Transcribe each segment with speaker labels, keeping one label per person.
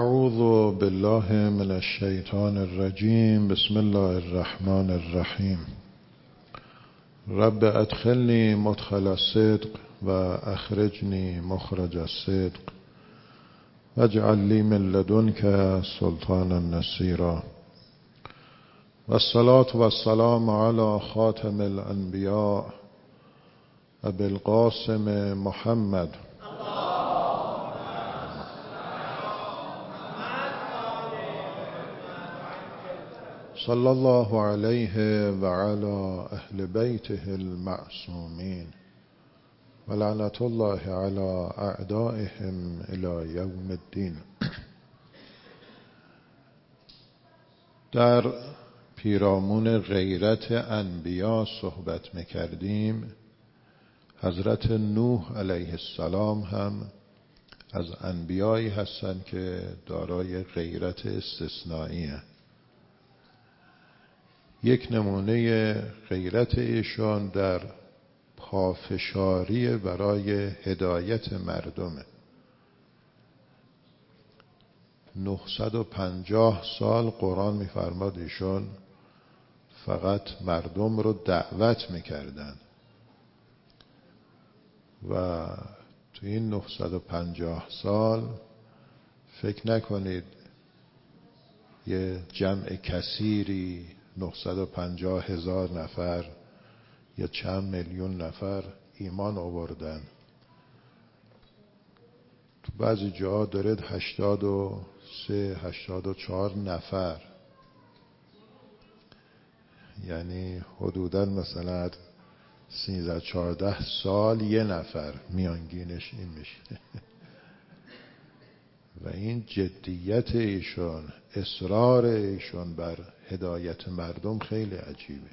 Speaker 1: اعوذ بالله من الشیطان الرجیم. بسم الله الرحمن الرحیم. رب ادخلنی مدخل الصدق و اخرجنی مخرج الصدق واجعل لی من لدنک سلطانا نصیرا. والصلاة والسلام علی خاتم الانبیاء ابی القاسم محمد صلی الله علیه و علی اهل بیته المعصومین و لعنت الله علی اعدائهم الی یوم الدین. در پیرامون غیرت انبیا صحبت میکردیم. حضرت نوح علیه السلام هم از انبیایی هستند که دارای غیرت استثنائیه. یک نمونه غیرت ایشان در پافشاری برای هدایت مردمه. 950 سال قرآن میفرماد ایشان فقط مردم رو دعوت میکردن و تو این 950 سال فکر نکنید یه جمع کثیری 950,000 نفر یا چند میلیون نفر ایمان آوردن. تو بعضی جاها دارد 83-84 نفر، یعنی حدوداً مثلا 13-14 سال یه نفر میانگینش این میشه. و این جدیت ایشون، اصرار ایشون بر هدایت مردم خیلی عجیبه.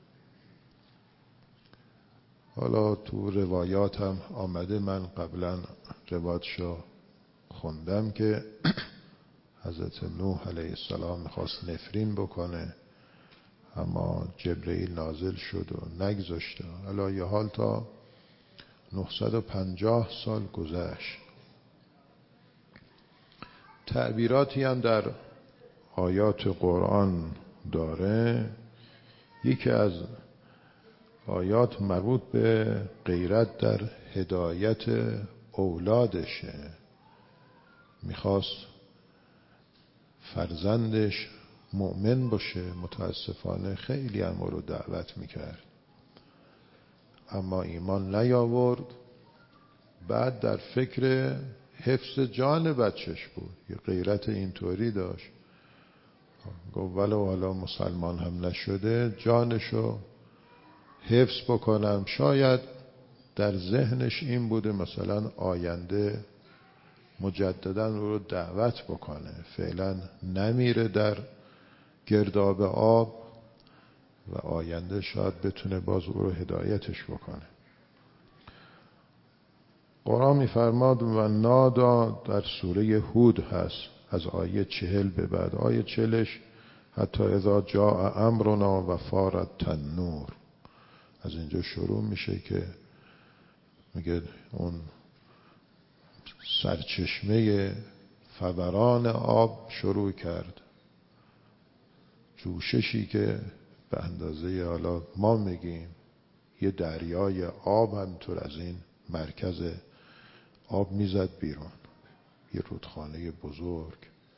Speaker 1: حالا تو روایات هم آمده، من قبلا روایتشو خوندم که حضرت نوح علیه السلام میخواست نفرین بکنه اما جبرئیل نازل شد و نگذاشته. حالا یه حال تا 950 سال گذشت. تعبیراتی هم در آیات قرآن داره. یکی از آیات مربوط به غیرت در هدایت اولادشه. میخواست فرزندش مؤمن باشه، متاسفانه خیلی هم رو دعوت میکرد اما ایمان نیاورد. بعد در فکر حفظ جان بچهش بود، یه غیرت اینطوری داشت، گفت ولو حالا مسلمان هم نشده جانشو حفظ بکنم. شاید در ذهنش این بوده مثلا آینده مجددا رو دعوت بکنه، فعلا نمیره در گرداب آب و آینده شاید بتونه باز او رو هدایتش بکنه. قرآن میفرماد و نادا، در سوره هود هست از آیه 40 به بعد. آیه 40 حتی اذا جاء امرنا و فارت النور، از اینجا شروع میشه که میگه اون سرچشمه فوران آب شروع کرد، جوششی که به اندازه حالا ما میگیم یه دریای آب همینطور از این مرکز آب میزد بیرون، یه رودخانه بزرگ.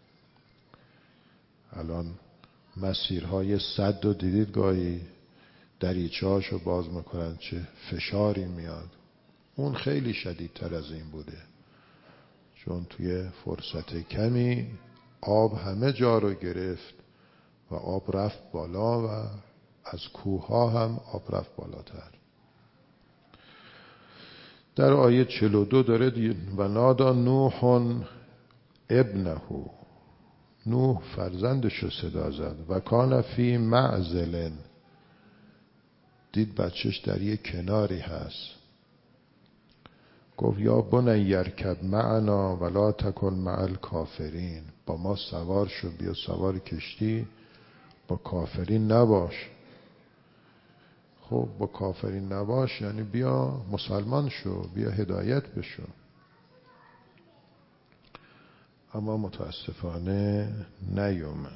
Speaker 1: الان مسیرهای سد رو دیدید گاهی دریچه‌هاشو باز میکنن چه فشاری میاد. اون خیلی شدیدتر از این بوده، چون توی فرصت کمی آب همه جا رو گرفت و آب رفت بالا و از کوه‌ها هم آب رفت بالاتر. در آیه 42 داره و نادا نوح ابنه، نوح فرزندشو صدا زد و کان فی معزل، دید بچهش در یک کناری هست، گفت یا بنی یرکب معنا ولا تکن مع الکافرین، با ما سوار شو، بیا سوار کشتی، با کافرین نباش. خب با کافرین نباش یعنی بیا مسلمان شو، بیا هدایت بشو. اما متاسفانه نیومد.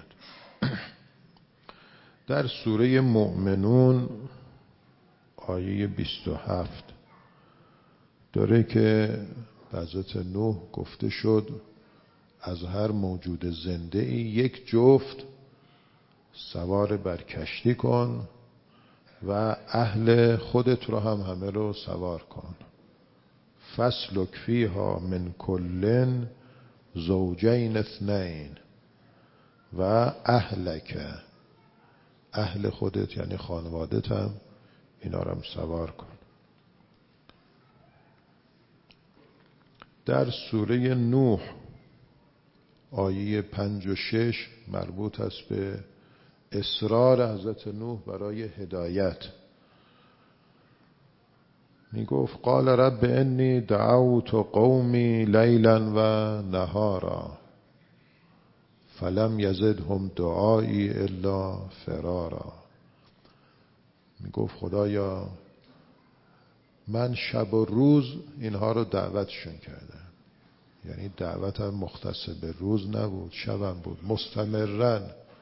Speaker 1: در سوره مؤمنون آیه 27 داره که حضرت نوح گفته شد از هر موجود زنده ای یک جفت سوار بر کشتی کن و اهل خودت رو هم همه رو سوار کن. فاسلک فیها من کل زوجین اثنین و اهلک، اهل خودت یعنی خانوادت هم اینا رو هم سوار کن. در سوره نوح آیه 5 و 6 مربوط است به اصرار حضرت نوح برای هدایت. می گفت قال رب انی دعوت قومی لیلا و نهارا فلم یزدهم دعایی الا فرارا. می گفت خدایا من شب و روز اینها رو دعوتشون کردم، یعنی دعوتم مختص به روز نبود، شبم بود، مستمرن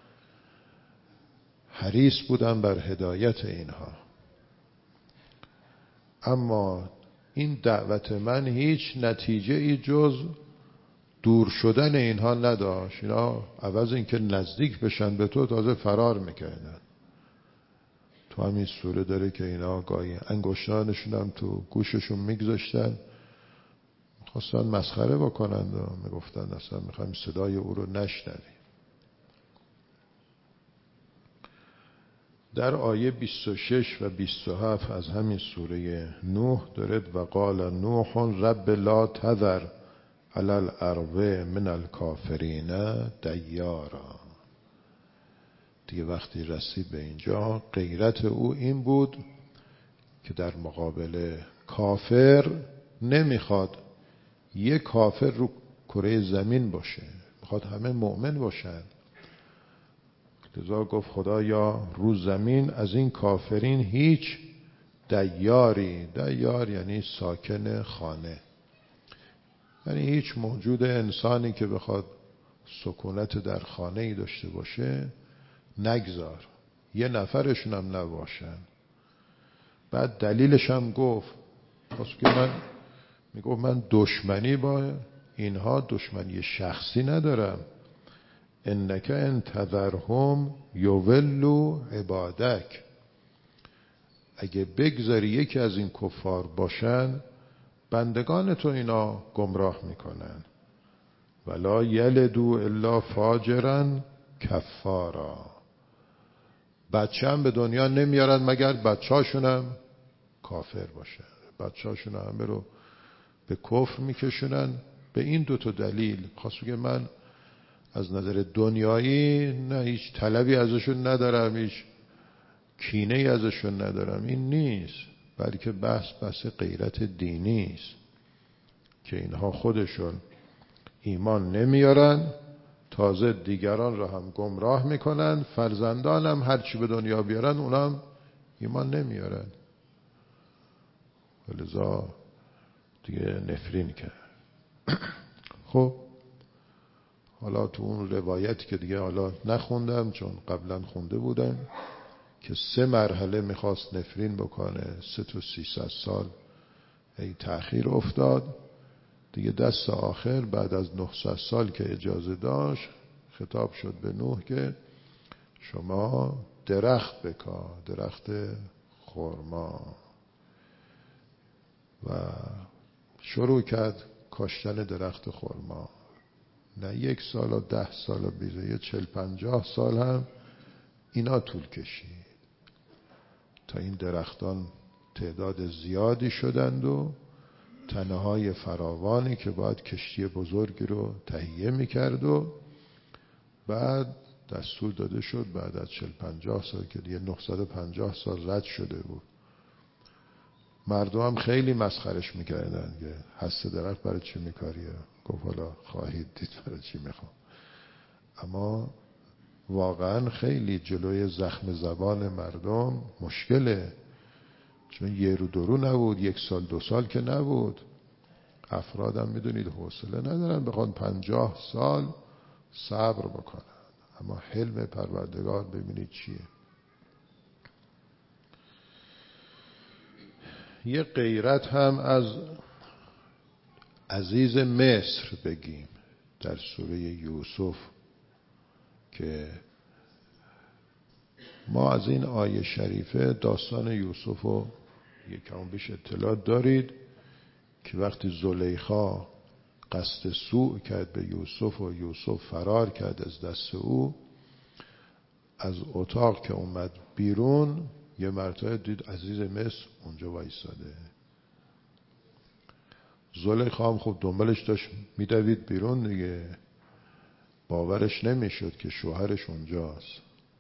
Speaker 1: حریص بودم بر هدایت اینها، اما این دعوت من هیچ نتیجه ای جز دور شدن اینها نداشت. اینا عوض اینکه نزدیک بشن به تو تازه فرار میکردن. تو همین سوره داره که اینا گاهی انگشتانشون هم تو گوششون میگذاشتن، خواستن مسخره بکنند و میگفتن اصلا میخوایم صدای او رو نشنویم. در آیه 26 و 27 از همین سوره نوح دارد و قال نوح رب لا تذر علی الارض من الکافرین دیارا. دیگه وقتی رسید به اینجا غیرت او این بود که در مقابل کافر نمیخواد یک کافر رو کره زمین باشه، میخواد همه مؤمن باشن. لذا گفت خدایا رو زمین از این کافرین هیچ دیاری، دیار یعنی ساکن خانه، یعنی هیچ موجود انسانی که بخواد سکونت در خانه ای داشته باشه نگذار، یه نفرشون هم نباشن. بعد دلیلش هم گفت که من دشمنی با اینها، دشمنی شخصی ندارم. انک ان تذرهم یولوا عبادک، اگه بگذاری یکی از این کفار باشن بندگان تو اینا گمراه میکنن. ولا یلدوا الا فاجرا کفارا، بچه هم به دنیا نمیارن مگر بچه هاشونم کافر باشن، بچه هاشون همه رو به کفر میکشونن. به این دوتا دلیل خواست بگه من از نظر دنیایی نه هیچ طلبی ازشون ندارم، هیچ کینه ازشون ندارم، این نیست، بلکه بحث غیرت دینی است که اینها خودشون ایمان نمیارن، تازه دیگران را هم گمراه میکنن، فرزندان هم هرچی به دنیا بیارن اونم ایمان نمیارن. ولذا دیگه نفرین کرد. خب حالا تو اون روایتی که دیگه حالا نخوندم چون قبلا خونده بودم که 3 مرحله میخواست نفرین بکنه، 3 تا 300 سال ای تأخیر افتاد. دیگه دست آخر بعد از 900 سال که اجازه داشت خطاب شد به نوح که شما درخت بکار، درخت خرما، و شروع کرد کاشتن درخت خرما. نه 1 سال و 10 سال و 40-50 سال هم اینا طول کشید تا این درختان تعداد زیادی شدند و تنه های فراوانی که باید کشتی بزرگی رو تهیه میکرد و بعد دستور داده شد بعد از 40-50 سال که دیگه 950 سال رد شده بود. مردم هم خیلی مسخرش میکردن که هسته درخت برای چی میکاریه؟ گفت حالا خواهید دید برای چی میخوام. اما واقعا خیلی جلوی زخم زبان مردم مشکله، چون 1 رو 2 رو نبود، 1 سال 2 سال که نبود. افرادم میدونید حوصله ندارن بخوان 50 سال صبر بکنن، اما حلم پروردگار ببینید چیه. یه غیرت هم از عزیز مصر بگیم در سوره یوسف که ما از این آیه شریفه داستان یوسف رو یکم بیش اطلاع دارید که وقتی زلیخا قصد سوء کرد به یوسف و یوسف فرار کرد از دست او، از اتاق که اومد بیرون یه مرتبه دید عزیز مصر اونجا وایساده. زلیخا هم خب دنبالش داشت میدوید بیرون دیگه، باورش نمیشد که شوهرش اونجاست.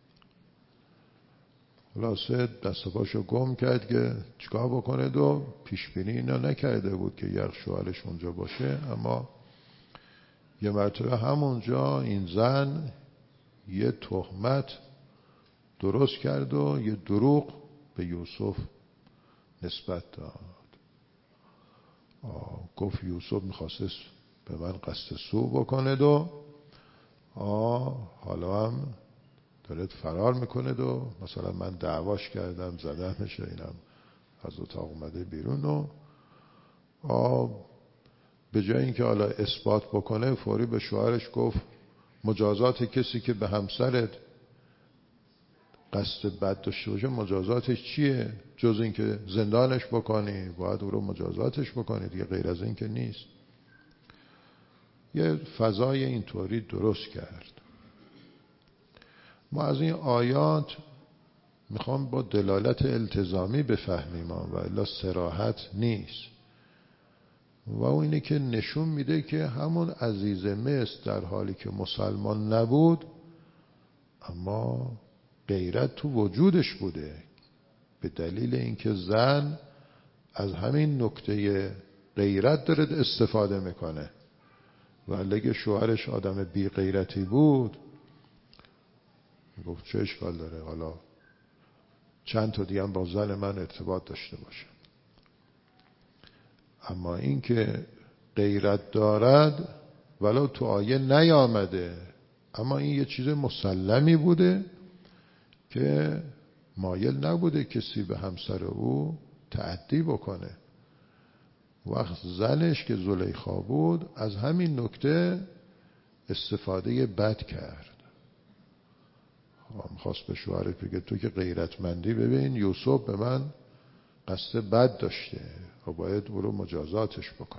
Speaker 1: خلاصه دست و پاشو گم کرد که چیکار بکنه و پیش بینی اینا نکرده بود که یک شوهرش اونجا باشه. اما یه مرتبه همونجا این زن یه تهمت درست کرد و یه دروغ به یوسف نسبت داد. گفت یوسف میخواست به من قصد سوء بکنه و حالا هم دارد فرار میکنه و مثلا من دعواش کردم زدمش، اینم از اتاق اومده بیرون و به جای اینکه حالا اثبات بکنه فوری به شوهرش گفت مجازات کسی که به همسرت قصد بد داشته باشه مجازاتش چیه جز اینکه زندانش بکنی، باید او رو مجازاتش بکنی دیگه، غیر از این که نیست. یه فضای اینطوری درست کرد. ما از این آیات میخوام با دلالت التزامی بفهمیم و الا صراحت نیست، و اون اینه که نشون میده که همون عزیز مصر در حالی که مسلمان نبود اما غیرت تو وجودش بوده، به دلیل اینکه زن از همین نکته غیرت داره استفاده میکنه. و اگه شوهرش آدم بی غیرتی بود گفت چه اشکال داره حالا چند تا دیگه هم با زن من ارتباط داشته باشه. اما این که غیرت دارد ولو تو آیه نیامده، اما این یه چیز مسلمی بوده که مایل نبوده کسی به همسر او تعدی بکنه. وقت زنش که زلیخا بود از همین نکته استفاده بد کرد. خواست به شوهرش بگه تو که غیرتمندی، ببین یوسف به من قصد بد داشته و باید او رو مجازاتش بکنه.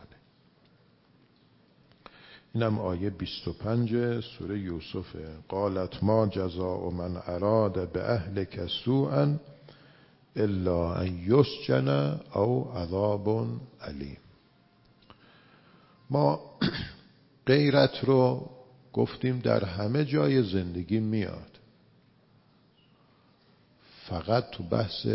Speaker 1: اینم آیه 25 سوره یوسفه. قالت ما جزاء من اراد به اهلک سوءا الا ان یسجن او عذاب علیم. ما غیرت رو گفتیم در همه جای زندگی میاد، فقط تو بحث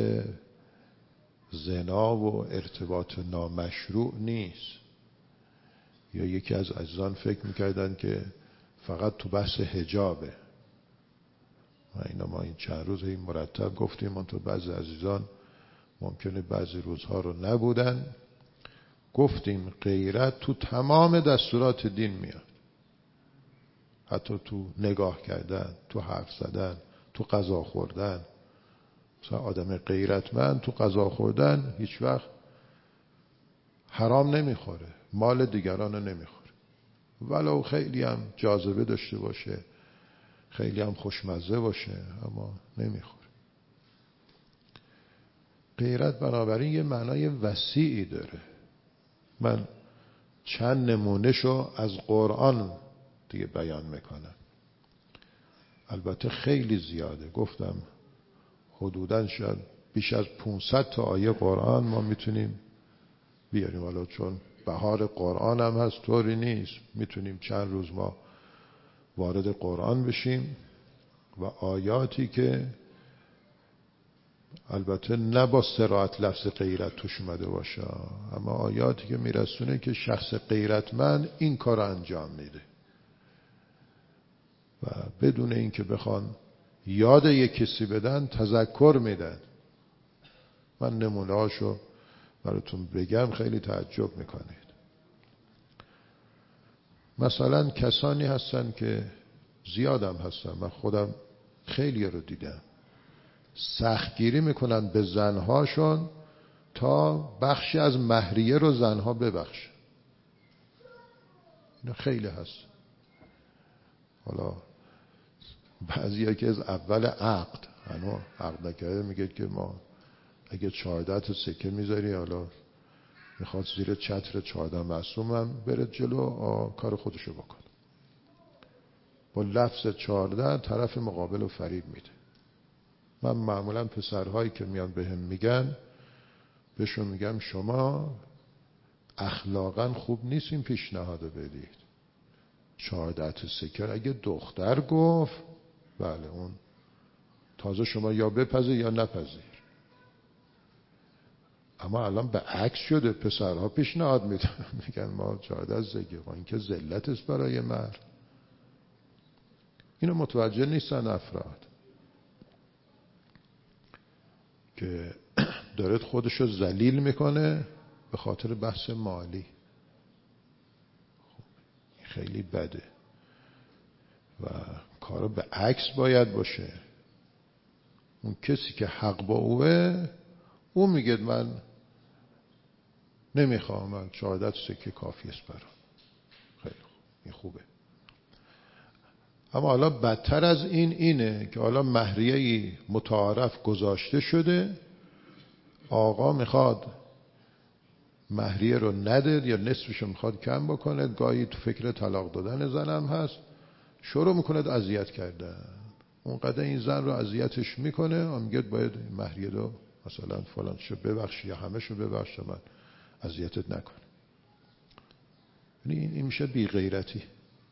Speaker 1: زنا و ارتباط نامشروع نیست. یا یکی از عزیزان فکر میکردن که فقط تو بحث حجابه و اینا ما این چند روز این مرتب گفتیم، اون تو بعضی عزیزان ممکنه بعضی روزها رو نبودن. گفتیم غیرت تو تمام دستورات دین میاد، حتی تو نگاه کردن، تو حرف زدن، تو غذا خوردن. مثلا آدم غیرتمند تو غذا خوردن هیچ وقت حرام نمیخوره، مال دیگران رو نمیخوره، ولو خیلی هم جاذبه داشته باشه، خیلی هم خوشمزه باشه، اما نمیخوره. غیرت بنابراین یه معنای وسیعی داره. من چند نمونهشو از قرآن دیگه بیان میکنم، البته خیلی زیاده، گفتم حدوداً شاید بیش از 500 تا آیه قرآن ما میتونیم بیاریم. حالا چون بهار قرآن هم هست طوری نیست، میتونیم چند روز ما وارد قرآن بشیم و آیاتی که البته نه با صراحت لفظ غیرت توش اومده باشه، اما آیاتی که میرسونه که شخص غیرتمند این کار انجام میده و بدون اینکه بخوان یاد یک کسی بدن تذکر میدن. من نمونه هاشو براتون بگم خیلی تعجب میکنید. مثلا کسانی هستن که زیادم هستن، من خودم خیلی رو دیدم، سختگیری میکنن به زنهاشون تا بخشی از مهریه رو زنها ببخشن. این خیلی هست. حالا بعضی که از اول عقد هنو عقد نکرده میگه که ما اگه 14 تا سکه میذاری، حالا میخواد زیر چتر 14 معصوم هم بره جلو کار خودشو بکن. با لفظ 14 طرف مقابل رو فریب میده. من معمولا پسرهایی که میان بهم میگن، بهشون میگم شما اخلاقا خوب نیست این پیشنهاد بدید. 14 تا سکه اگه دختر گفت بله اون تازه شما یا بپذیر یا نپذیر. اما الان به عکس شده، پسرها پیشنهاد میدن میگن ما 14 سکه. این که ذلت است برای مرد. اینو متوجه نیستن افراد که دارد خودشو ذلیل میکنه به خاطر بحث مالی. خیلی بده و کارو به عکس باید باشه. اون کسی که حق با اوه، اون میگه من نمیخوام، من 14 سکه کافی است برام. خیلی خوب، این خوبه. اما حالا بدتر از این اینه که حالا مهریه‌ای متعارف گذاشته شده، آقا میخواد مهریه رو نده یا نصفشو میخواد کم بکنه، گاهی تو فکر طلاق دادن زنم هست، شروع میکنه اذیت کردن. اونقدر این زن رو اذیتش میکنه و میگه باید مهریه رو مثلا فلان شو ببخشی یا همه شو ببخش من اذیتت نکنه. یعنی این میشه بی غیرتی.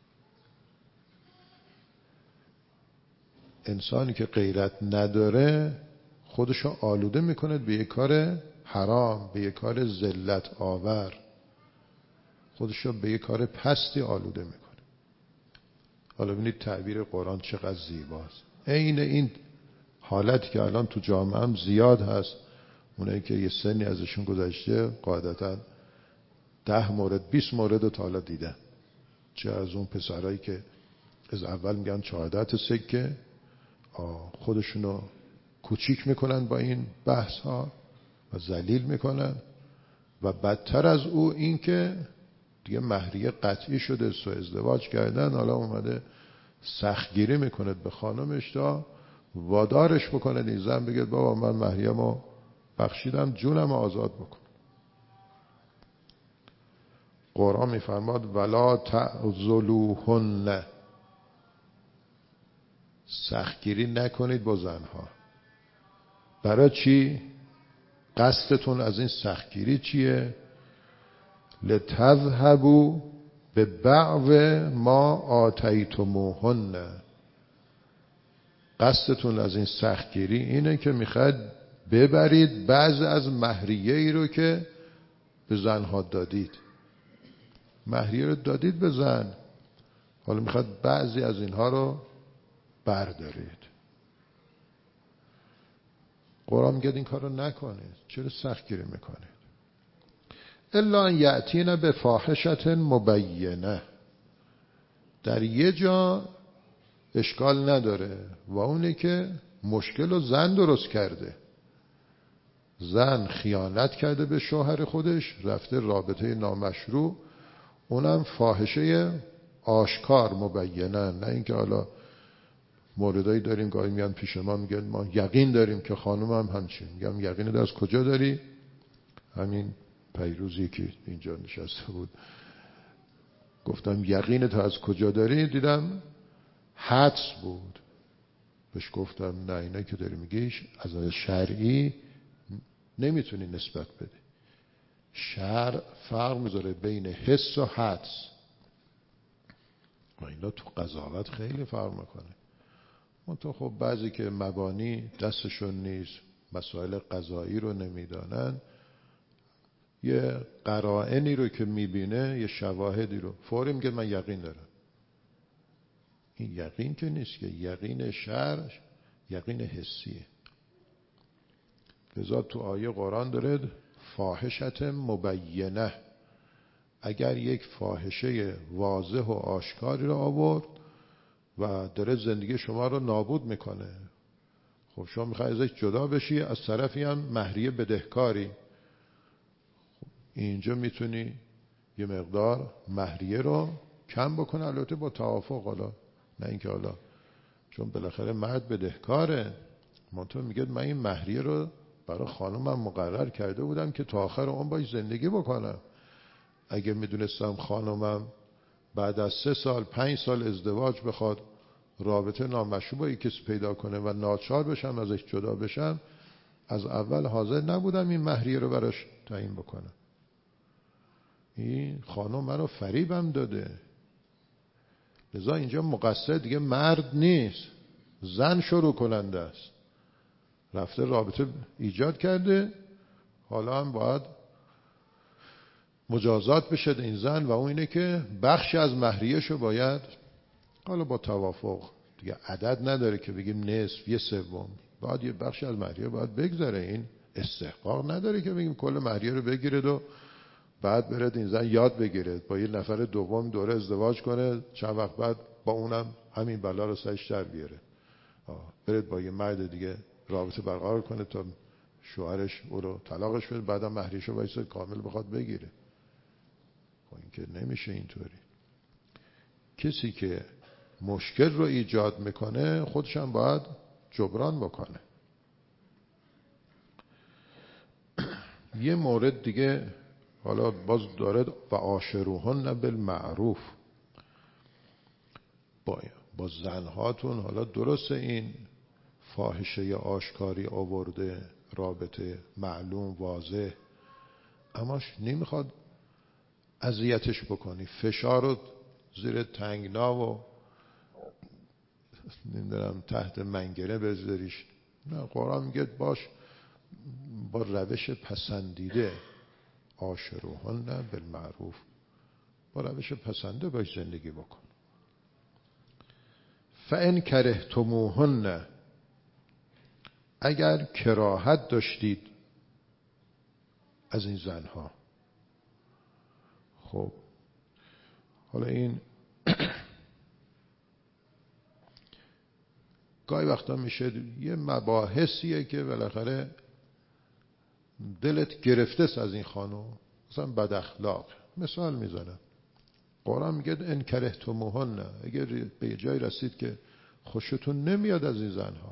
Speaker 1: انسانی که غیرت نداره خودشو آلوده میکنه به یک کار حرام، به یک کار ذلت آور، خودشو به یک کار پستی آلوده میکنه. حالا ببینید تعبیر قرآن چقدر زیباست. عین این حالتی که الان تو جامعه هم زیاد هست، اونایی که یه سنی ازشون گذشته قاعدتا 10 مورد 20 مورد رو تا حالا دیدن. چه از اون پسرایی که از اول میگن 14 تا سکه، خودشونو کوچیک میکنن با این بحث ها و ذلیل میکنن، و بدتر از او این که دیگه مهریه قطعی شده، سو ازدواج کردن، حالا اومده سختگیری میکنه به خانمش تا وادارش بکنه این زن بگه بابا من مهریه‌مو بخشیدم، جونم آزاد بکن. قرآن میفرماد ولا تعضلوهن، سختگیری نکنید با زنها. برای چی؟ قصدتون از این سختگیری چیه؟ لتذهبوا به بعض ما آتیتموهن. قصدتون از این سختگیری اینه که میخواد ببرید بعض از مهریه ای رو که به زنها دادید. مهریه رو دادید به زن، حالا میخواد بعضی از اینها رو بردارید. قرآن میگه این کار رو نکنید. چرا سختگیری میکنید؟ الا ان یأتین بفاحشة مبینه. در یه جا اشکال نداره و اونه که مشکل رو زن درست کرده. زن خیانت کرده به شوهر خودش، رفته رابطه نامشروع، اونم فاحشه آشکار مبینه. نه اینکه حالا موردایی داریم گاهی میان پیش ما میگن ما یقین داریم که خانم هم همچین. میگم یقینت از کجا داری؟ همین پیروزی که اینجا نشسته بود گفتم یقینت از کجا داری؟ دیدم حدس بود. بهش گفتم نه اینا که داری میگیش از شرعی نمیتونی نسبت بده. شرع فرق میذاره بین حس و حدس و اینا تو قضاوت خیلی فرق میکنه. منطقه خب بعضی که مبانی دستشون نیست، مسائل قضایی رو نمیدانن، یه قرائنی رو که میبینه، یه شواهدی رو فوری میگه من یقین دارم. این یقین که نیست، که یقین شرع یقین حسیه. لذا تو آیه قرآن داره فاحشة مبینه، اگر یک فاحشه واضح و آشکاری رو آورد و داره زندگی شما رو نابود میکنه، خب شما میخوای ازش جدا بشی، از طرفی هم مهریه بدهکاری، خب اینجا میتونی یه مقدار مهریه رو کم بکنه، البته با توافق، حالا نه اینکه حالا چون بالاخره مرد بدهکاره، منطقه میگه من این مهریه رو برای خانمم مقرر کرده بودم که تا آخر عمر باش زندگی بکنم. اگه میدونستم خانمم بعد از 3 سال 5 سال ازدواج بخواد رابطه نامشروع با کسی پیدا کنه و ناچار بشم ازش جدا بشم، از اول حاضر نبودم این مهریه رو براش تعیین بکنم. این خانم منو فریبم داده. لذا اینجا مقصر دیگه مرد نیست، زن شروع کننده است. رفته رابطه ایجاد کرده، حالا هم باید مجازات بشه این زن، و اون اینه که بخشی از مهریه‌شو باید، حالا با توافق دیگه، عدد نداره که بگیم نصف، 1/3، باید یه بخشی از مهریه باید بگذاره. این استحقاق نداره که بگیم کل مهریه رو بگیرید و بعد برد این زن یاد بگیرد با یه نفر دوم دوره ازدواج کنه، چند وقت بعد با اونم همین بلا رو سرش در بیاره، برد با یه مرد دیگه رابطه برقرار کنه تا شوهرش او رو طلاقش بده، بعدم مهریه‌شو وایسه کامل بخواد بگیره. خب این که نمیشه اینطوری. کسی که مشکل رو ایجاد میکنه خودش هم باید جبران بکنه. یه مورد دیگه حالا باز داره و عاشروهن بالمعروف، با زنهاتون حالا درسته این فاحشه آشکاری آورده، رابطه معلوم واضح، اماش نمیخواد اذیتش بکنی، فشار رو زیر تنگنا و نمیدونم تحت منگنه بذاریش. نه، قرآن میگه باش با روش پسندیده، عاشروهن بالمعروف، با روش پسنده باش زندگی بکن. فإن کرهتموهن، اگر کراهت داشتید از این زنها. خب حالا این گاهی وقتا میشه یه مباحثیه که بالاخره دلت گرفته است از این خانم، مثلا بد اخلاق. مثال میزنم، قرآن میگه ان کرهتموهن، اگر به جای رسید که خوشتون نمیاد از این زنها،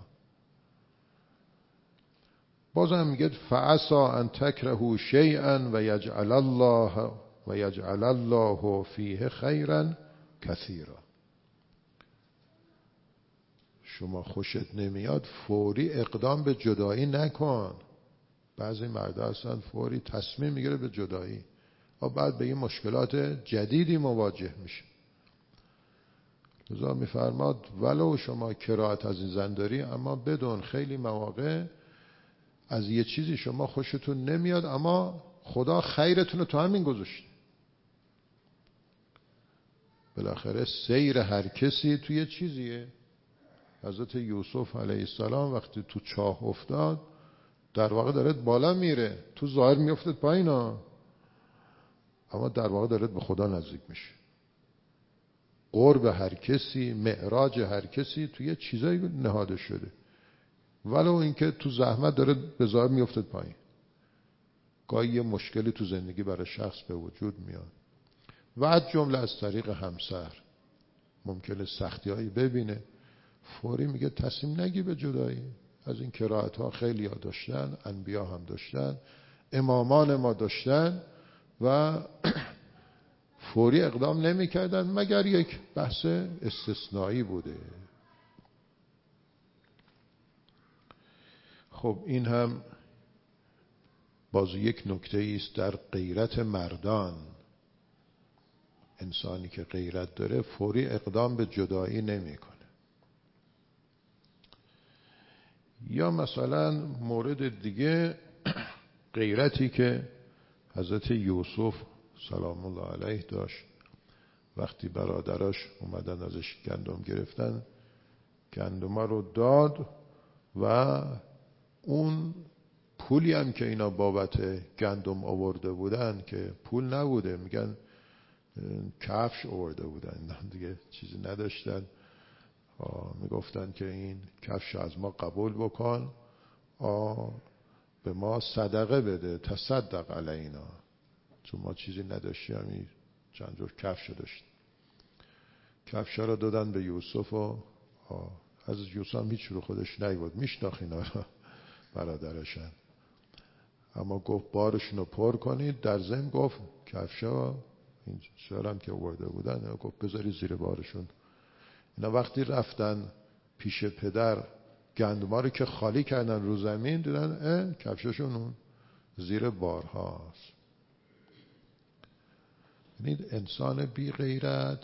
Speaker 1: بازم میگه فعسى ان تکرهوا شیئا و یجعل الله فیه خیرا کثیرا. شما خوشت نمیاد فوری اقدام به جدایی نکن. بعضی مردا هستن فوری تصمیم میگیره به جدایی و بعد به این مشکلات جدیدی مواجه میشه. لذا میفرماد ولو شما کراهت از این زن داری، اما بدون خیلی مواقع از یه چیزی شما خوشتون نمیاد، اما خدا خیرتون رو تو همین گذاشته. بالاخره سیر هر کسی توی چیزیه. حضرت یوسف علیه السلام وقتی تو چاه افتاد، در واقع دارد بالا میره، تو ظاهر میافتد پایین ها، اما در واقع دارد به خدا نزدیک میشه. قرب هر کسی، معراج هر کسی توی چیزایی نهاده شده، ولو اینکه تو زحمت داره به ظاهر میافتد پایین. گاهی یه مشکلی تو زندگی برای شخص به وجود میاد و از جمله از طریق همسر ممکنه سختی‌هایی ببینه، فوری میگه تصمیم نگی به جدایی. از این کراهت ها خیلی ها داشتن، انبیا هم داشتن، امامان ما داشتن و فوری اقدام نمی کردن مگر یک بحث استثنایی بوده. خب این هم باز یک نکته است در غیرت مردان. انسانی که غیرت داره فوری اقدام به جدایی نمی کنه. یا مثلا مورد دیگه، غیرتی که حضرت یوسف سلام الله علیه داشت، وقتی برادراش اومدن ازش گندم گرفتن، گندم رو داد و اون پولی هم که اینا بابت گندم آورده بودن که پول نبوده، میگن کفش آورده بودن دیگه چیزی نداشتن، میگفتن که این کفش از ما قبول بکن، به ما صدقه بده، تصدق علینا، چون ما چیزی نداشتیم، همین چند جور کفش داشتیم. کفش رو دادن به یوسف و از یوسف هم هیچ رو خودش نیبود، میشناخت اینا رو، برادرشن، اما گفت بارشون رو پر کنید. در ضمن گفت کفشا این شعرم که آورده بودن، گفت بذاری زیر بارشون. اینا وقتی رفتن پیش پدر گندما رو که خالی کردن رو زمین، دیدن کفشاشون اون زیر بارهاست. یعنی انسان بی غیرت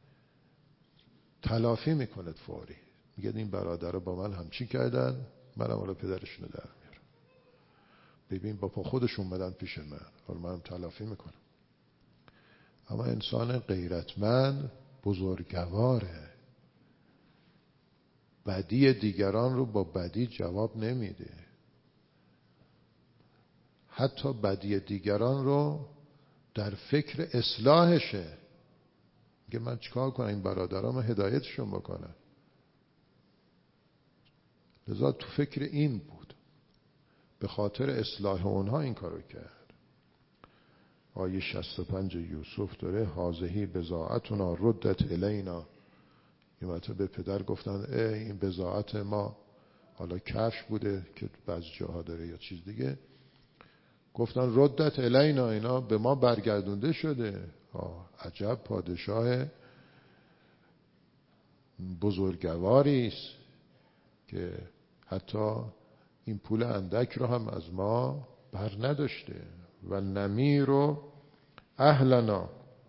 Speaker 1: تلافی میکنه فوری، میگه این برادر با من همچی کردن، منم حالا پدرشونو در میارم، ببین با پا خودشون اومدن پیش من، حالا منم تلافی میکنم. اما انسان غیرتمند بزرگواره، بدی دیگران رو با بدی جواب نمیده، حتی بدی دیگران رو در فکر اصلاحشه. میگه من چیکار کنم این برادرام هدایتشون بکنم، لذا تو فکر این بود، به خاطر اصلاح اونها این کارو کرد. آیه 65 یوسف داره هازهی بضاعتنا ردت الینا. یه مرتبه به پدر گفتن این بضاعت ما، حالا کفش بوده که بعض جاها داره یا چیز دیگه، گفتن ردت الینا، اینا به ما برگردونده شده. عجب پادشاه بزرگواری است که حتی این پول اندک رو هم از ما بر نداشته. و نمیر و اهلنا،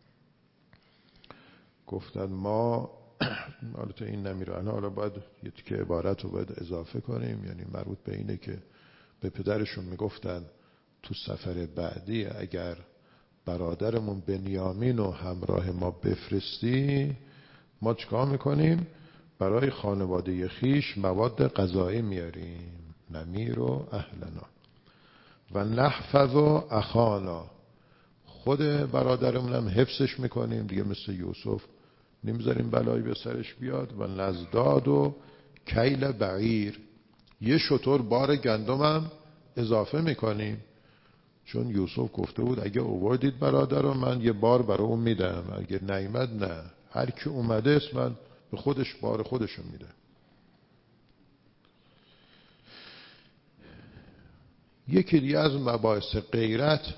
Speaker 1: گفتن ما حالت این نمیر و اهلنا، حالا باید یه تیکه عبارت رو باید اضافه کنیم، یعنی مربوط به اینه که به پدرشون میگفتن تو سفر بعدی اگر برادرمون بنیامین رو همراه ما بفرستی، ما چیکار میکنیم؟ برای خانواده خیش مواد غذایی میاریم. نمیر و اهلنا و نحفظ و اخانا، خود برادرمون هم حفظش میکنیم دیگه، مثل یوسف نمیذاریم بلایی به سرش بیاد. و نزداد و کیل بعیر، یه شتر بار گندمم اضافه میکنیم، چون یوسف گفته بود اگه اووردید برادرم من یه بار برای اون میدم، اگه نیامد نه، هر کی اومده است من به خودش بار خودشون میده. یکی دیگه از مباحث غیرت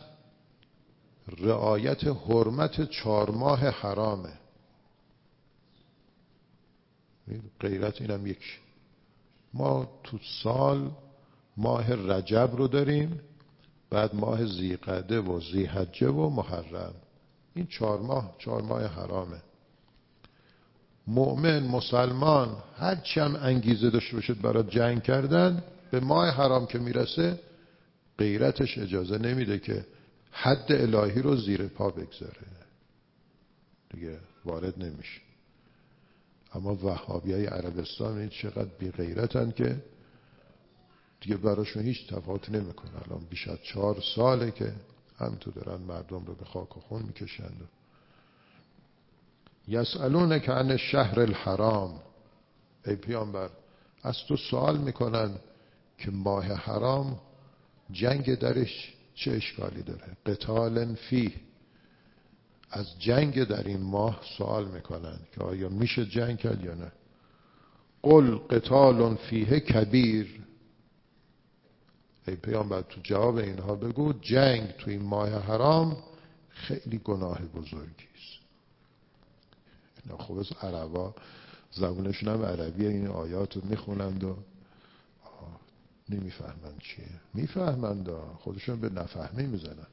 Speaker 1: رعایت حرمت 4 ماه حرامه. غیرت اینم یک، ما تو سال ماه رجب رو داریم، بعد ماه ذیقعده و ذیحجه و محرم، این 4 ماه حرامه. مؤمن مسلمان هرچی هم انگیزه داشته باشد برای جنگ کردن، به ماه حرام که میرسه غیرتش اجازه نمیده که حد الهی رو زیر پا بگذاره، دیگه وارد نمیشه. اما وهابیای عربستان این چقدر بی غیرتن که دیگه براشون هیچ تفاوت نمیکنه. الان بیش از 4 ساله که همینطور دارن مردم رو به خاک و خون میکشند. یسألونک عن الشهر الحرام، ای پیامبر از تو سوال میکنن که ماه حرام جنگ درش چه اشکالی داره. قتال فیه، از جنگ در این ماه سوال میکنن که آیا میشه جنگ کرد یا نه. قل قتال فیه کبیر، ای پیامبر تو جواب اینها بگو جنگ تو این ماه حرام خیلی گناه بزرگی است. اینا خب از عربا زبونشون هم عربیه، این آیات رو میخونند و نمیفهمند چیه، میفهمند خودشون به نفهمی میزنن.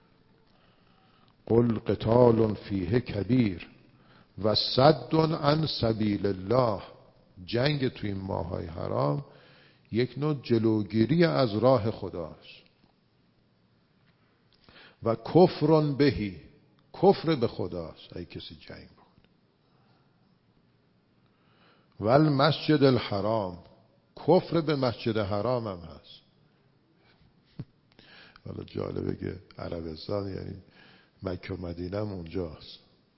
Speaker 1: قل قتال فیه کبیر و صد عن سبیل الله، جنگ توی این ماهای حرام یک نوع جلوگیری از راه خداست. و کفر بهی، کفر به خداست ای کسی جنگ بکنه. و المسجد الحرام، کفر به مسجد حرام هم هست. حالا جالبه که عربستان یعنی مکه و مدینه هم اونجاست،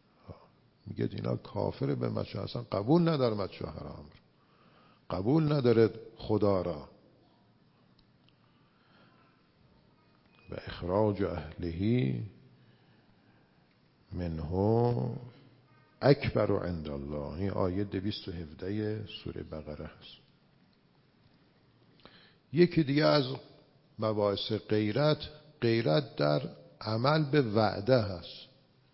Speaker 1: میگه اینا کافر به مچه، اصلا قبول نداره مچه حرام، قبول نداره خدا را. و اخراج اهلهی منه اکبر عند الله. این آیه 217 سوره بقره هست. یکی دیگه از مباحث غیرت، غیرت در عمل به وعده هست.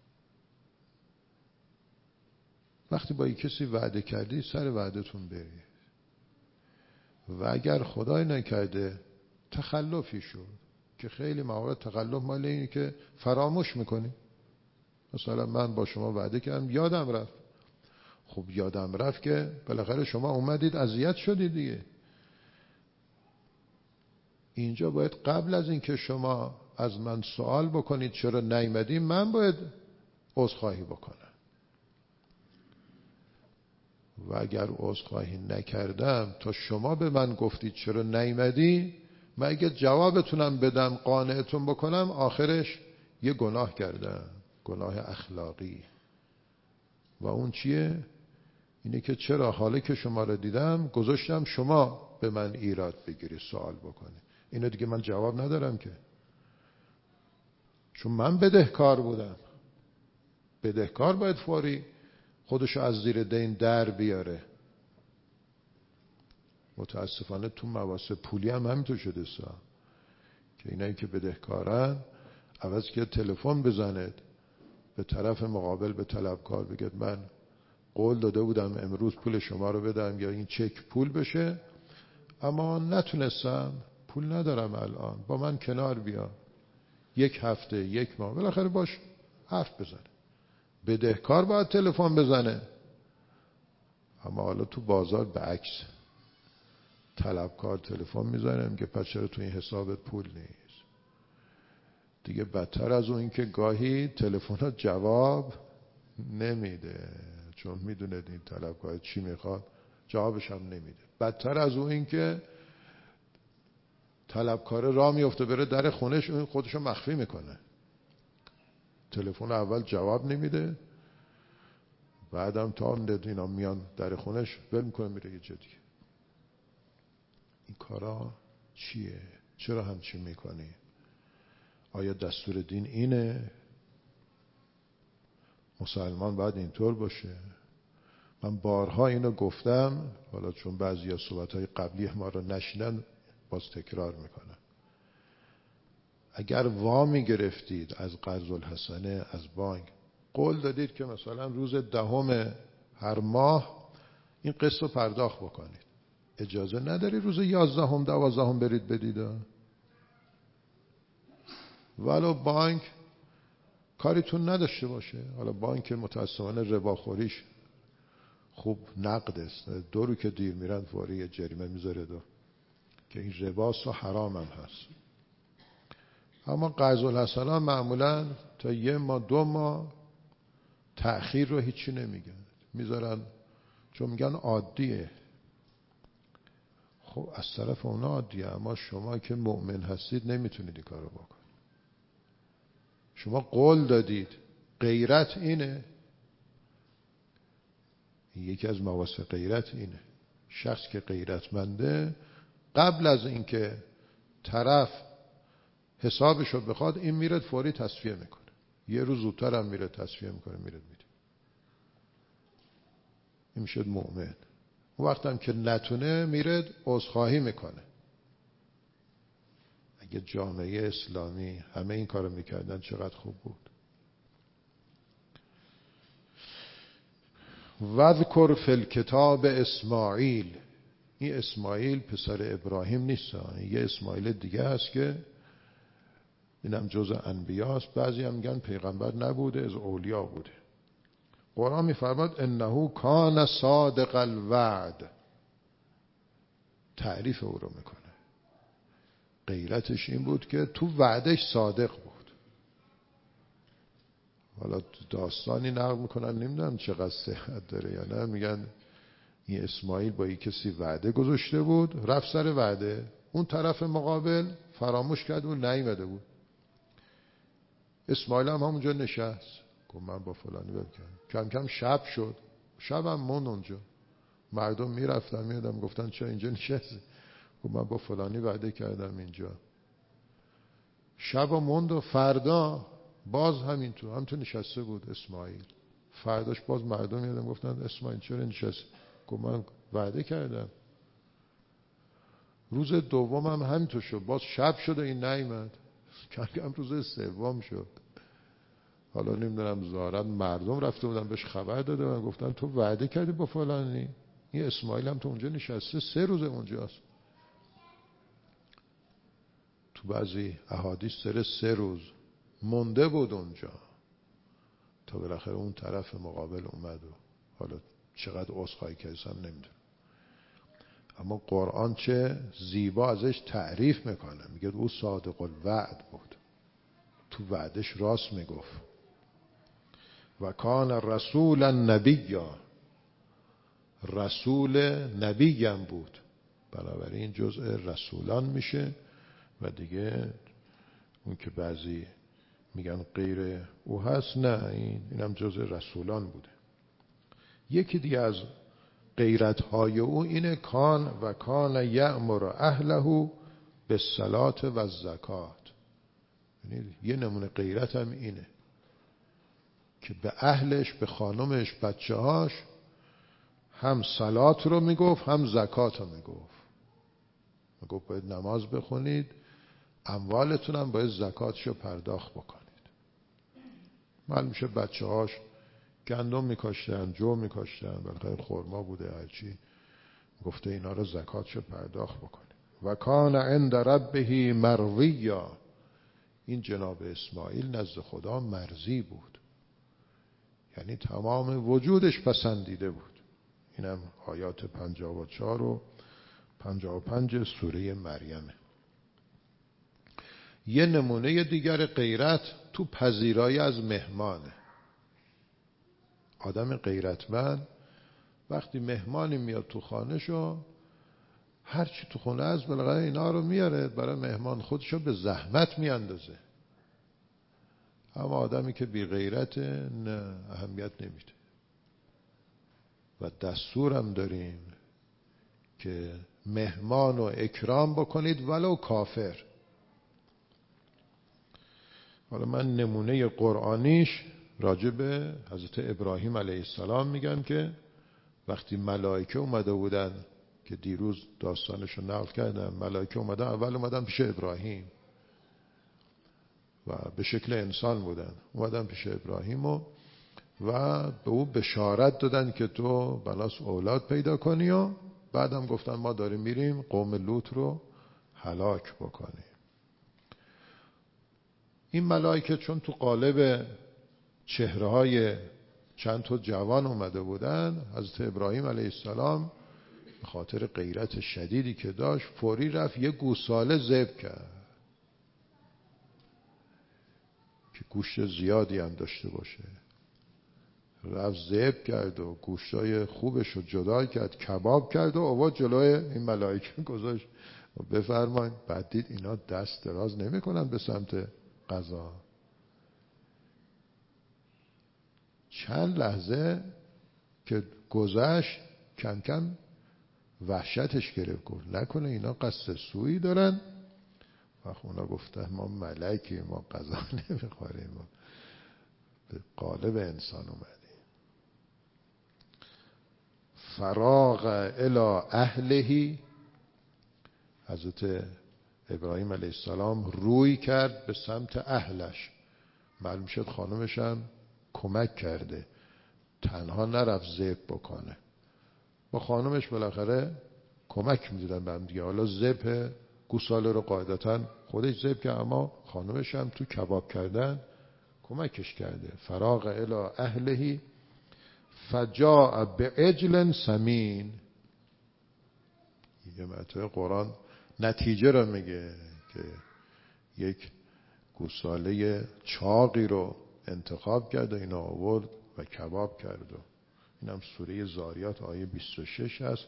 Speaker 1: وقتی با یک کسی وعده کردی سر وعدتون برید و اگر خدای نکرده تخلفی شد، که خیلی موارد تخلف مال اینه که فراموش میکنی. مثلا من با شما وعده کردم یادم رفت. خب یادم رفت که بالاخره شما اومدید اذیت شدید دیگه. اینجا باید قبل از اینکه شما از من سوال بکنید چرا نیامدی، من باید عذرخواهی بکنم. و اگر عذرخواهی نکردم تا شما به من گفتید چرا نیامدی، من اگه جوابتونم بدم قانعتون بکنم، آخرش یه گناه کردم، گناه اخلاقی. و اون چیه؟ اینه که چرا حالا که شما رو دیدم گذاشتم شما به من ایراد بگیری، سوال بکنی. اینو دیگه من جواب ندارم که، چون من بدهکار بودم. بدهکار باید فوری خودشو از زیر دین در بیاره. متاسفانه تو مباحث پولی هم همینطور شده که اینایی که بدهکارن عوض که تلفن بزنید به طرف مقابل، به طلبکار، بگید من قول داده بودم امروز پول شما رو بدم یا این چک پول بشه، اما نتونستم، پول ندارم الان، با من کنار بیا، یک هفته، یک ماه، بالاخره باش حرف بزنه. بدهکار باید تلفن بزنه. اما حالا تو بازار به عکس، طلبکار تلفن میزنه میگه پس چرا تو این حسابت پول نیست. دیگه بدتر از اون این که گاهی تلفنات جواب نمیده، چون میدونه این طلبکار چی میخواد، جوابش هم نمیده. بدتر از اون این که طلبکار راه میفته بره در خونش، اون خودشو مخفی میکنه. تلفن اول جواب نمیده، بعدم تا اینا میان در خونش ول میکنه میره یه جا دیگه. این کارا چیه؟ چرا همچین میکنی؟ آیا دستور دین اینه؟ مسلمان باید اینطور باشه؟ من بارها اینو گفتم، حالا چون بعضی از صحبتهای قبلی ما رو نشیدن باز تکرار میکنم. اگر وامی گرفتید از قرض الحسنه، از بانک، قول دادید که مثلا روز 10 هر ماه این قسط رو پرداخت بکنید، اجازه نداری روز 11 12 برید بدید. ولو بانک کاریتون نداشته باشه. حالا بانک متاسفانه رباخوریش خوب نقد است، 2 رو که دیر میرن فوری جریمه میذاره که این رباست و حرام هم هست. اما قرض الحسنه معمولا تا 1 ماه 2 ماه تأخیر رو هیچی نمیگن، میذارن، چون میگن عادیه. خب از طرف اونا عادیه، اما شما که مؤمن هستید نمیتونید این کارو بکنید. شما قول دادید. غیرت اینه، یکی از مواصف غیرت اینه. شخص که غیرتمنده قبل از اینکه طرف حسابشو بخواد، این میره فوری تصفیه میکنه. یه روز زودتر هم میره تصفیه میکنه، میره میده. این میشه مؤمن. اون وقت هم که نتونه میره عذرخواهی میکنه. اگه جامعه اسلامی همه این کارو میکردن چقدر خوب بود. وذکر فی الکتاب اسماعیل. این اسماعیل پسر ابراهیم نیست، یه اسماعیل دیگه هست که اینم جزء انبیاست. بعضی هم میگن پیغمبر نبوده، از اولیا بوده. قرآن میفرماد انه کان صادق الوعد. تعریف او رو میکنه. غیرتش این بود که تو وعدش صادق بود. حالا داستانی نقل میکنن، نمیدونم چقدر صحت داره یا نه، میگن این اسماعیل با یک کسی وعده گذاشته بود، رفت سر وعده، اون طرف مقابل فراموش کرد و نیامده بود. اسماعیل هم همونجا نشست، گفت من با فلانی ول کردم. کم کم شب شد، شبم موند اونجا، مردم میرفتن میادم گفتن چرا اینجا نشستی؟ گفت من با فلانی وعده کردم اینجا. شب موند و فردا باز همینطور نشسته بود اسماعیل. فرداش باز مردم میادم گفتن اسماعیل چرا نشستی؟ گفت من وعده کردم. روز دومم همینطور شد، باز شب شد و این نیامد. کم کم روز سوم شد. حالا نمیدونم ظاهرا مردم رفته بودن بهش خبر داده و گفتن تو وعده کردی با فلانی، این اسماعیل هم تو اونجا نشسته 3 روز اونجاست. تو بعضی احادیث 3 روز مونده بود اونجا تا بالاخره اون طرف مقابل اومد و حالا چقدر عذرخواهی کردم نمیدونم. اما قرآن چه زیبا ازش تعریف میکنه، میگه او صادق الوعد بود، تو وعدش راست میگفت. و کان رسولا نبیا، رسول نبیم بود، بنابراین جزء رسولان میشه و دیگه اون که بعضی میگن غیر او هست، نه، اینم جزء رسولان بوده. یکی دیگه از غیرت‌های او اینه کان یأمر اهله بالصلاة و الزکات. یعنی یه نمونه غیرت هم اینه که به اهلش، به خانمش، بچه‌هاش هم صلات رو میگفت هم زکات رو میگفت باید نماز بخونید، اموالتون هم باید زکاتشو پرداخت بکنید. معلوم میشه بچه‌هاش گندم میکاشتن، جو میکاشتن، بالاخره خرما بوده هرچی، گفته اینا رو زکاتشو پرداخت بکنید. و کان عند ربه مرضیا، این جناب اسماعیل نزد خدا مرضی بود، یعنی تمام وجودش پسندیده بود. اینم آیات 54 و 55 سوره مریمه. یه نمونه دیگر غیرت تو پذیرایی از مهمانه. آدم غیرتمند وقتی مهمانی میاد تو خانه شو، هر چی تو خونه از بالاخره اینا رو میاره برای مهمان، خودشو به زحمت میاندازه. اما آدمی که بی غیرته نه، اهمیت نمیده. و دستورم داریم که مهمان رو اکرام بکنید ولو کافر. حالا من نمونه قرآنیش راجع به حضرت ابراهیم علیه السلام میگم که وقتی ملائکه اومده بودن، که دیروز داستانش رو نقل کردم، ملائکه اومدن، اول اومدن پیش ابراهیم و به شکل انسان بودن، اومدن پیش ابراهیم و به او بشارت دادن که تو بناس اولاد پیدا کنی و بعدم گفتن ما داریم میریم قوم لوط رو هلاک بکنیم. این ملائکه چون تو قالب چهره‌های چند تا جوان اومده بودن، حضرت ابراهیم علیه السلام به خاطر غیرت شدیدی که داشت فوری رفت یه گوساله ذبح کرد که گوشت زیادی هم داشته باشه. رفت ذبح کرد و گوشتای خوبش رو جدا کرد، کباب کرد و آورد جلوی این ملائکه گذاشت و بفرمایید. بعد دید اینا دست دراز نمی کنن به سمت غذا. چند لحظه که گذشت کم کم وحشتش گرفت، گفت نکنه اینا قصد سویی دارن. و اونا گفتن ما ملکیم، ما غذا نمیخوریم، ما به قالب انسان اومدیم. فراغ الی اهلهی، حضرت ابراهیم علیه السلام روی کرد به سمت اهلش. معلوم شد خانمش هم کمک کرده، تنها نرفت ذبح بکنه، با خانمش بالاخره کمک میدادن به هم دیگه. حالا ذبح گوساله رو قاعدتا خودش ذبح کرد، اما خانمش هم تو کباب کردن کمکش کرده. فراغ الی اهلهی فجاء بعجل سمین. یه مرتبه قرآن نتیجه رو میگه که یک گوساله چاقی رو انتخاب کرد و اینو آورد و کباب کرد. و اینم سوره زاریات آیه 26 هست.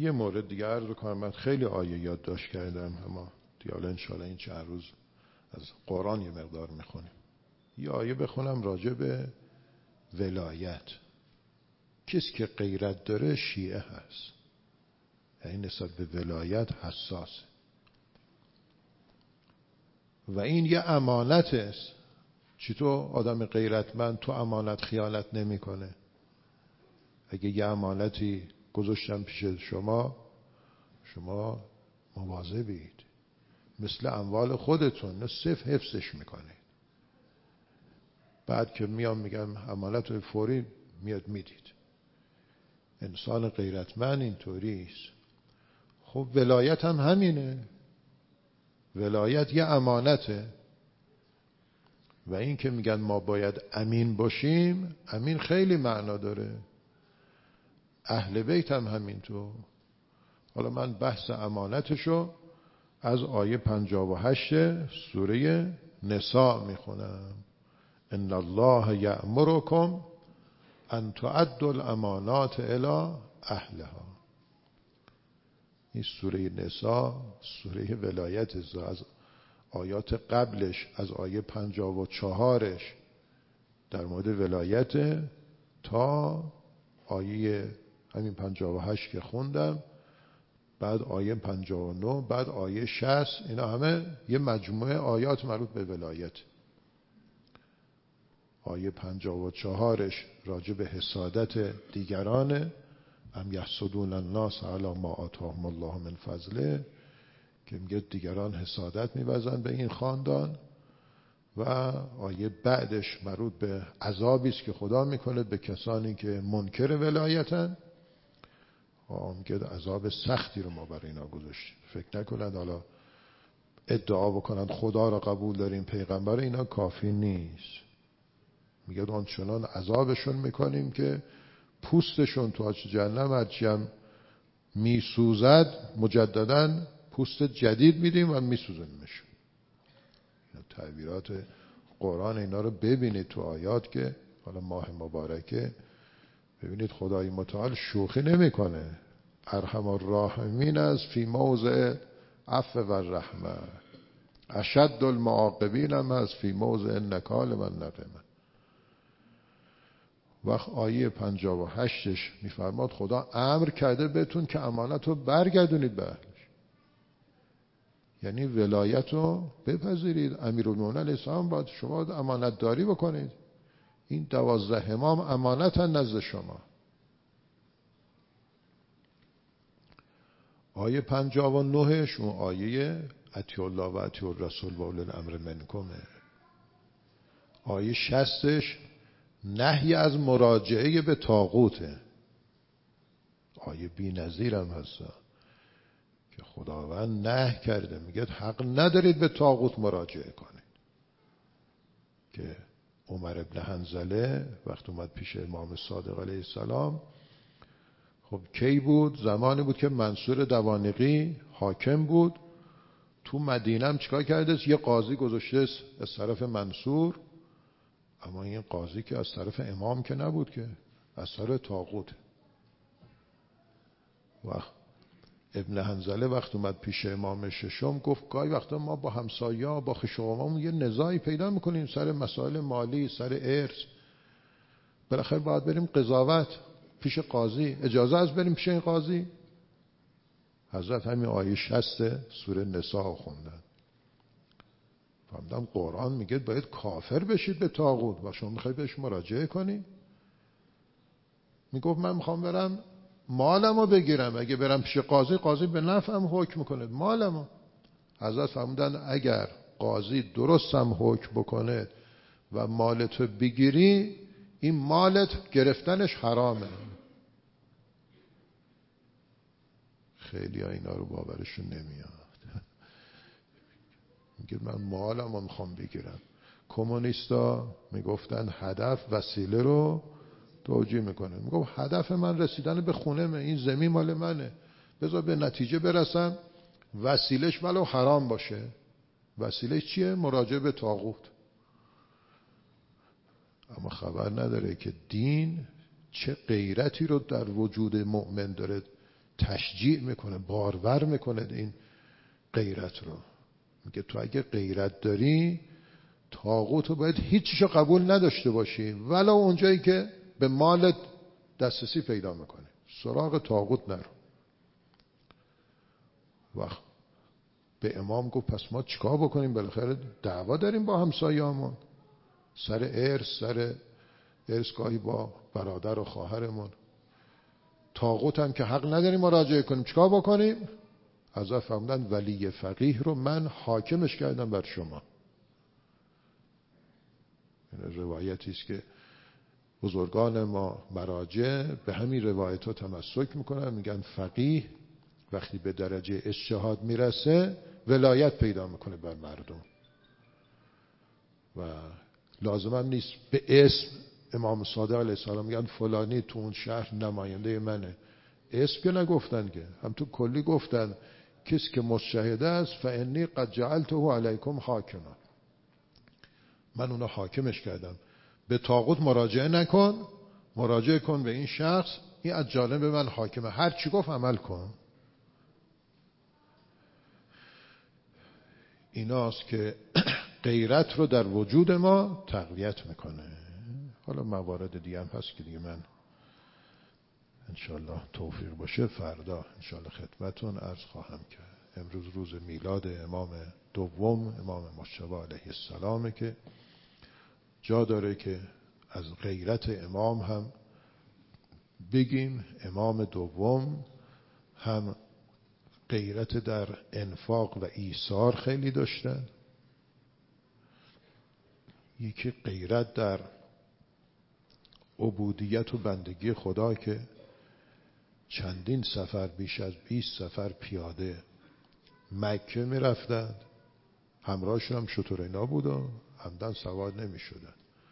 Speaker 1: یه مورد دیگه عرض کنم. من خیلی آیه یادداشت کردم، اما دیالا انشاءالله این چند روز از قرآن یه مقدار میخونیم. یه آیه بخونم راجع به ولایت. کسی که غیرت داره شیعه هست، یعنی نسبت به ولایت حساسه و این یه امانت است. چطور آدم غیرتمند تو امانت خیانت نمیکنه؟ اگه یه امانتی گذاشتم پیش شما مواظبید، مثل اموال خودتون، نه صرف حفظش میکنید. بعد که میگم امانت رو فوری میاد میدید. انسان غیرتمند اینطوری است. خب ولایت هم همینه. ولایت یه امانته و این که میگن ما باید امین باشیم، امین خیلی معنا داره. اهل بیت هم همینطور. حالا من بحث امانتشو از آیه 58 سوره نساء میخونم. ان الله یأمرکم ان تؤدوا الامانات الی اهلها. این سوره نساء سوره ولایت است. از آیات قبلش از آیه 54ش در مورد ولایت تا آیه همین 58 که خوندم، بعد آیه 59، بعد آیه 60، اینا همه یه مجموعه آیات مربوط به ولایت. آیه 54ش راجع به حسادت دیگرانه، ام یحسدون الناس علی ما آتاهم الله من فضله، که میگه دیگران حسادت می‌ورزند به این خاندان. و آیه بعدش مربوط به عذابی است که خدا میکنه به کسانی که منکر ولایتن. میگه عذاب سختی رو ما برای اینا گذاشتیم. فکر نکنند حالا ادعا بکنند خدا را قبول داریم پیغمبر، اینا کافی نیست. میگه آنچنان عذابشون میکنیم که پوستشون تو آتش جهنم هرچیم میسوزد مجدداً پوست جدید میدیم و میسوزنیمشون. تعبیرات قرآن اینا رو ببینید تو آیات که حالا ماه مبارکه، ببینید خدای متعال شوخی نمیکنه. ارحم الراحمین از فی موضع عفو و رحمه، اشد المعاقبین هم از فی موضع نکال و نقمه. وقت آیه 58ش میفرماد خدا امر کرده بهتون که امانت رو برگردونید به اهلش، یعنی ولایت رو بپذیرید. امیرالمومنین علیه السلام باید شما امانت داری بکنید. این 12 امام امانت نزد شما. آیه 59ش اون آیه اطیعوا الله و اطیعوا الرسول و اولی الامر منکمه. آیه 60ش نهی از مراجعه به طاغوته. آیه بی‌نظیر هم هست که خداوند نهی کرده، میگه حق ندارید به طاغوت مراجعه کنید. که عمر ابن حنظله وقت اومد پیش امام صادق علیه السلام، خب کی بود؟ زمانی بود که منصور دوانقی حاکم بود. تو مدینه هم چیکار کرده؟ یه قاضی گذاشته از طرف منصور، اما این قاضی که از طرف امام که نبود، که از طرف طاغوت. وقت ابن حنظله وقت اومد پیش امام ششم گفت گاهی وقتا ما با همسایه با خشواممون یه نزاعی پیدا میکنیم سر مسائل مالی، سر ارث. بالاخره باید بریم قضاوت پیش قاضی. اجازه از بریم پیش این قاضی؟ حضرت همین آیه 60 سوره نساء خوندن. فهمیدم قرآن میگه باید کافر بشید به طاغوت و شما میخوای بهش مراجعه کنی؟ میگفت من میخوام برم مالمو بگیرم، اگه برم پیش قاضی، قاضی به نفعم حکم کنه مالمو. حضرت فرمودن اگر قاضی درست هم حکم بکنه و مالتو بگیری، این مالت گرفتنش حرامه. خیلی ها اینا رو باورشون نمیاد. میگه من مالمو میخوام بگیرم. کمونیستا میگفتن هدف وسیله رو توجیه میکنه. میگه هدف من رسیدن به خونه من، این زمین مال منه، بذار به نتیجه برسم، وسیلش ولو حرام باشه. وسیلش چیه؟ مراجعه به طاغوت. اما خبر نداره که دین چه غیرتی رو در وجود مؤمن داره تشجیع میکنه، بارور میکنه این غیرت رو. میگه تو اگه غیرت داری طاغوت رو باید هیچیشو قبول نداشته باشی، ولو اونجایی که به مالت دسترسی پیدا میکنه، سراغ طاغوت نرو. وقت به امام گفت پس ما چیکار بکنیم؟ بالاخره دعوا داریم با همسایه‌مون سر ارث گاهی با برادر و خواهرمون، طاغوت هم که حق نداریم مراجعه کنیم، چیکار بکنیم؟ حضرت فرمودن ولی فقیه رو من حاکمش کردم بر شما. این روایتی است که بزرگان ما مراجع به همین روایت ها تمسک میکنن، میگن فقیه وقتی به درجه اجتهاد میرسه ولایت پیدا میکنه بر مردم و لازم هم نیست به اسم امام صادق علیه السلام میگن فلانی تو اون شهر نماینده منه، اسم که نگفتن که، هم تو کلی گفتن کسی که مجتهد است فانی قد جعلته علیکم حاکما، من اونو حاکمش کردم. به طاغوت مراجعه نکن، مراجعه کن به این شخص، این از جانب من حاکمه، هر چی گفت عمل کن. ایناست که غیرت رو در وجود ما تقویت میکنه. حالا موارد دیگه هم هست که دیگه من انشالله توفیق باشه فردا انشالله خدمتون عرض خواهم کرد. امروز روز میلاد امام دوم، امام مجتبی علیه السلامه که جا داره که از غیرت امام هم بگیم. امام دوم هم غیرت در انفاق و ایثار خیلی داشتن، یکی غیرت در عبودیت و بندگی خدا که چندین سفر، بیش از 20 سفر پیاده مکه می رفتند، همراهشون هم شتر اینا بود و همدن سوار نمی شدن.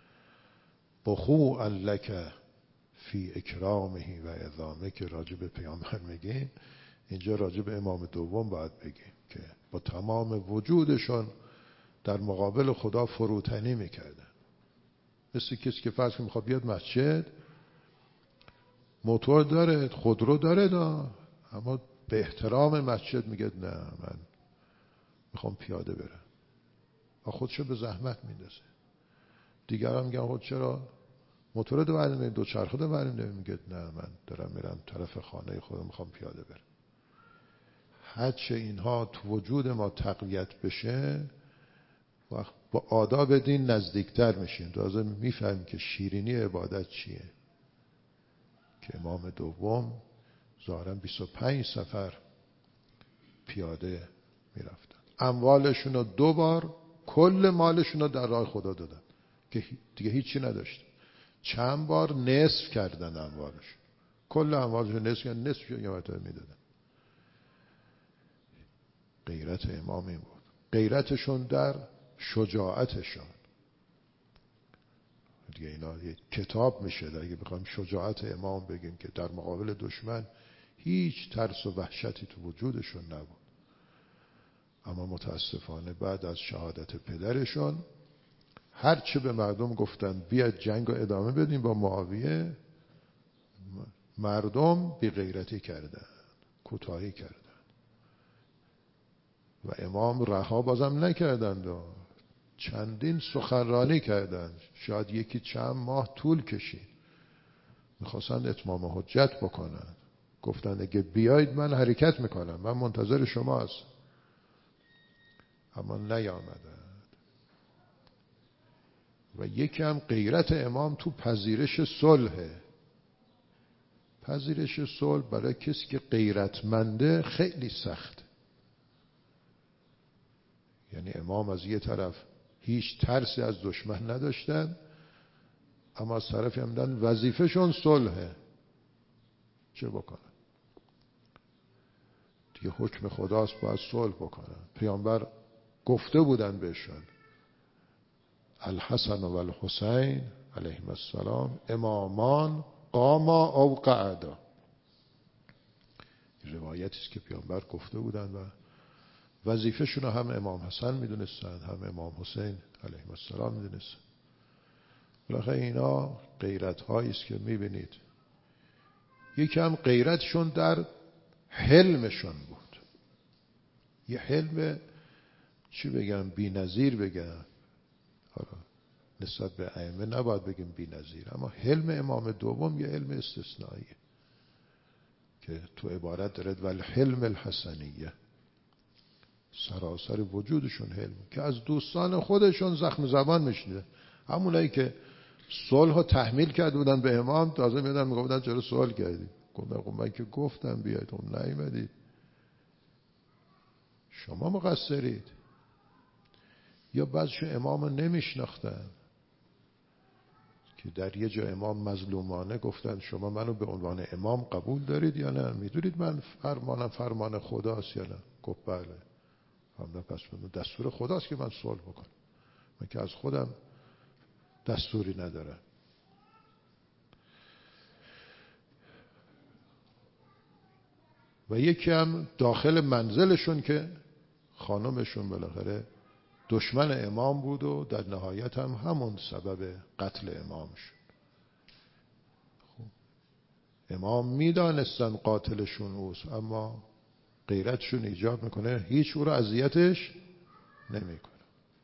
Speaker 1: بخو لک فی اکرامه و اعظامه که راجع به پیامبر میگیم، اینجا راجع به امام دوم باید بگیم که با تمام وجودشون در مقابل خدا فروتنی میکردن. مثل کسی که فرض که میخواد بیاد مسجد، موتور داره، خودرو داره اما به احترام مسجد میگه نه من میخوام پیاده برم و خودشو به زحمت میندازه. دیگران میگن خود چرا موتور دو بریم دوچرخه دو بریم، میگه نه من دارم میرم طرف خانه خودم میخوام پیاده برم. هرچه اینها تو وجود ما تقویت بشه و با آداب دین نزدیکتر میشیم، تازه میفهمیم که شیرینی عبادت چیه. که امام دوم ظاهرا 25 سفر پیاده میرفتن، اموالشون رو 2 بار کل مالشون رو در راه خدا دادن که دیگه هیچی نداشتن. چند بار نصف کردن اموالشون، کل اموالشون نصف کردن، نصفشون یه مرتبه میدادن. غیرت امام این بود. غیرتشون در شجاعتشون دیگه، اینا یه کتاب میشه اگه بخوایم شجاعت امام بگیم که در مقابل دشمن هیچ ترس و وحشتی تو وجودشون نبود. اما متاسفانه بعد از شهادت پدرشون هرچه به مردم گفتن بیاد جنگ رو ادامه بدیم با معاویه، مردم بی غیرتی کردن، کوتاهی کردن و امام رها بازم نکردند و چندین سخنرانی کردند، شاید یکی چند ماه طول کشید، میخواستند اتمام حجت بکنند. گفتند اگه بیایید من حرکت میکنم، من منتظر شما هستم. اما نیامدند. و یکی هم غیرت امام تو پذیرش صلح. پذیرش صلح برای کسی که غیرتمنده خیلی سخت. یعنی امام از یه طرف هیچ ترسی از دشمن نداشتن، اما از طرفی هم دن وظیفه‌شون صلحه، چه بکنن؟ دیگه حکم خداست، باید صلح بکنن. پیامبر گفته بودن بهشون الحسن و الحسین علیهم السلام امامان قاما او قعدا. روایتی است که پیامبر گفته بودن و وظیفه‌شون هم امام حسن میدونستن هم امام حسین علیهم السلام میدونستن. بالاخره اینا غیرت هایی است که میبینید. یکی هم غیرتشون در حلمشون بود. یه حلم چی بگم، بی‌نظیر بگم، نسبت به ائمه نباید بگیم بی‌نظیر، اما حلم امام دوم یه علم استثنائیه که تو عبارت داره والحلم الحسنیه، سراسر وجودشون حلم، که از دوستان خودشون زخم زبان میشنیده. همونایی که صلح رو تحمیل کرده بودن به امام، تازه میادن میگفتن چرا صلح کردی؟ گفتم من که گفتم بیاید، اون نیومدید، شما مقصرید. یا بعضشون امام رو نمیشناختن که در یه جا امام مظلومانه گفتن شما منو به عنوان امام قبول دارید یا نه؟ میدونید من فرمان خداست یا نه؟ گفت بله. پس دستور خداست که من صلح بکنم، من که از خودم دستوری ندارم. و یکی هم داخل منزلشون که خانمشون بالاخره دشمن امام بود و در نهایت هم همون سبب قتل امام شد. خب امام میدانستن قاتلشون اوست، اما غیرتشون ایجاب میکنه هیچ او رو اذیتش نمیکنه،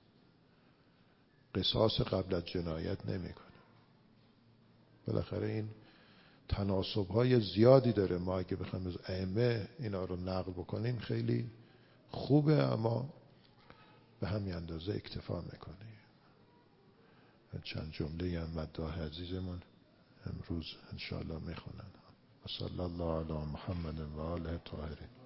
Speaker 1: قصاص قبل از جنایت نمیکنه. بالاخره این تناسب‌های زیادی داره. ما اگه بخوایم از ائمه اینا رو نقل بکنیم خیلی خوبه، اما به همین اندازه اکتفا میکنه. چند جمله هم مداح عزیزمون امروز انشاءالله میخونن. و صلی الله علی محمد و آله طاهرین.